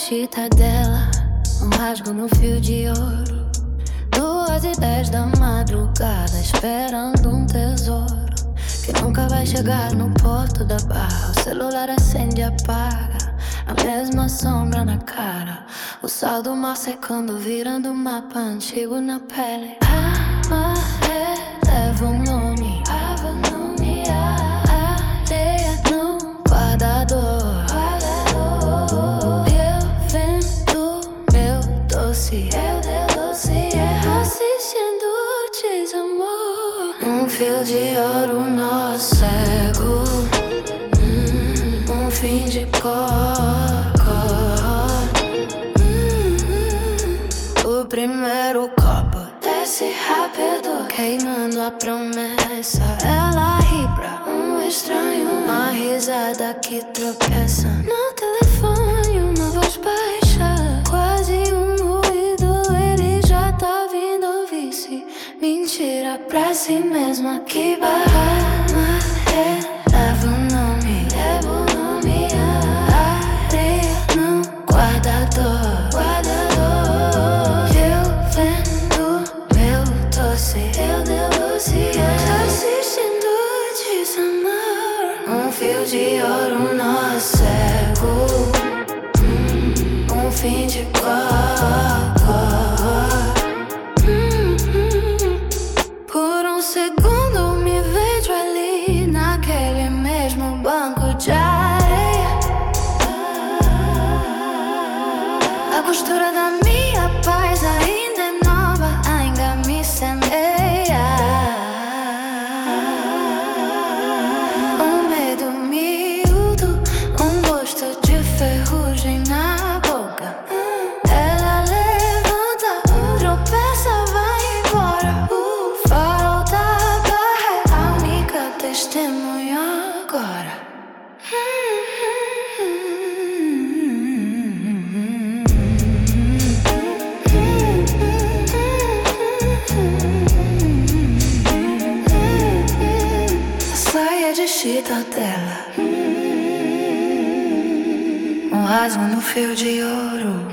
chita dela, um rasgo no fio de ouro. 2:10 da madrugada, esperando um tesouro que nunca vai chegar no porto da barra. O celular acende e apaga, a mesma sombra na cara. O sal do mar secando, virando mapa antigo na pele. Amaré leva o nome, areia no guardador. Eu vendo meu doce, assistindo o desamor. Um fio de ouro nó cego, um fim de cor. O primeiro copo desce rápido, queimando a promessa. Ela ri pra um estranho, uma risada que tropeça. No telefone uma voz baixa, quase um ruído. Ele já tá vindo ouvir-se. Mentira pra si mesma que barra. Leva o nome, areia no guardador. Assistindo desamor. Um fio de ouro nó cego, um fim de cor. Por um segundo me vejo ali, naquele mesmo banco de areia. A costura da minha paz ainda é nova, ainda me semeia. Ferrugem na boca. Ela levanta, tropeça, vai embora. O farol da barra é a única testemunha agora. Saia de chita dela, um rasgo no fio de ouro.